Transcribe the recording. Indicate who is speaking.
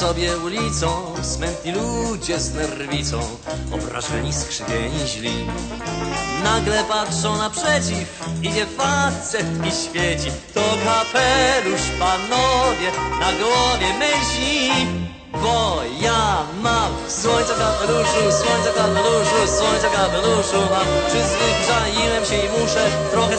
Speaker 1: sobie ulicą smętni ludzie z nerwicą, obrażeni, skrzywieni, źli. Nagle patrzą naprzeciw, idzie facet i świeci. To kapelusz, panowie, na głowie myśli, bo ja mam słońca kapeluszu, słońca kapeluszu, słońca kapeluszu mam. Przyzwyczaiłem się i muszę trochę